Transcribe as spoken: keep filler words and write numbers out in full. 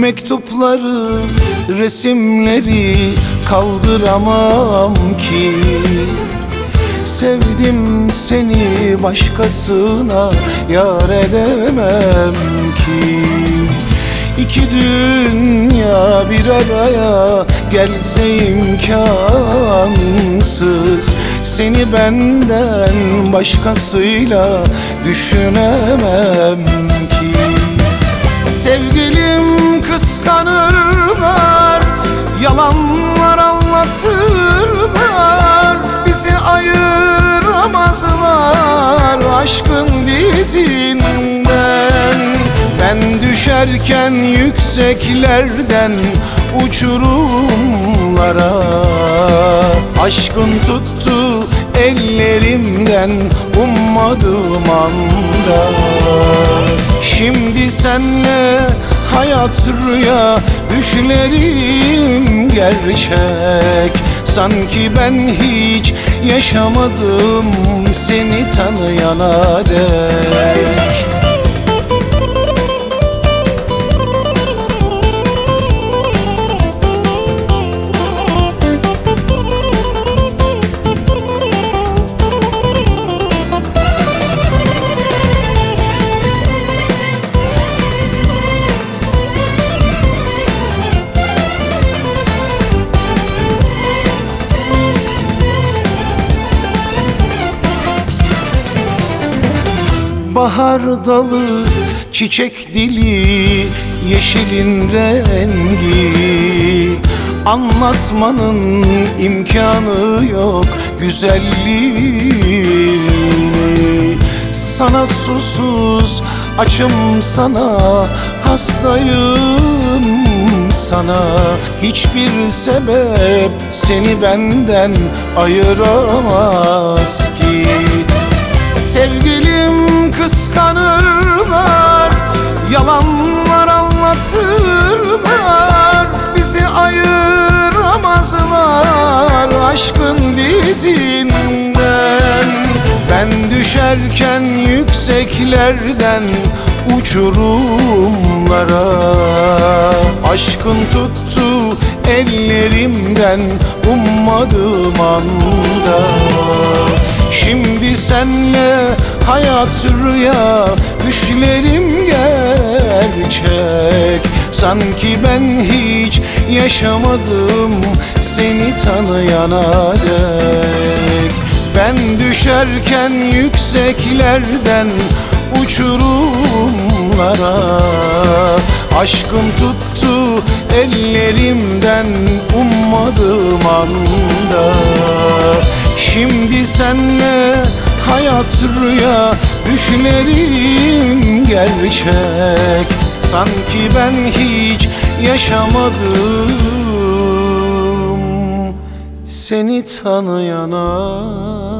Mektupları, resimleri kaldıramam ki. Sevdim seni, başkasına yar edemem ki. İki dünya bir araya gelse imkansız, seni benden başkasıyla düşünemem ki. Sevgilim kıskanırlar, yalanlar anlatırlar, bizi ayıramazlar aşkın dizinden. Ben düşerken yükseklerden uçurumlara, aşkın tuttu ellerimden ummadığım anda. Şimdi senle hayat rüya, düşlerim gerçek. Sanki ben hiç yaşamadım seni tanıyana dek. Bahar dalı, çiçek dili, yeşilin rengi. Anlatmanın imkanı yok güzelliğini. Sana susuz, açım sana, hastayım sana. Hiçbir sebep seni benden ayıramaz ki. Sevgilim kıskanırlar, yalanlar anlatırlar, bizi ayıramazlar aşkın dizinden. Ben düşerken yükseklerden uçurumlara, aşkın tuttu ellerimden ummadığım anda. Şimdi senle hayat rüya, düşlerim gerçek. Sanki ben hiç yaşamadım seni tanıyana dek. Ben düşerken yükseklerden uçurumlara, aşkın tuttu ellerimden ummadığım anda. Şimdi senle hayat rüya, düşlerim gerçek. Sanki ben hiç yaşamadım seni tanıyana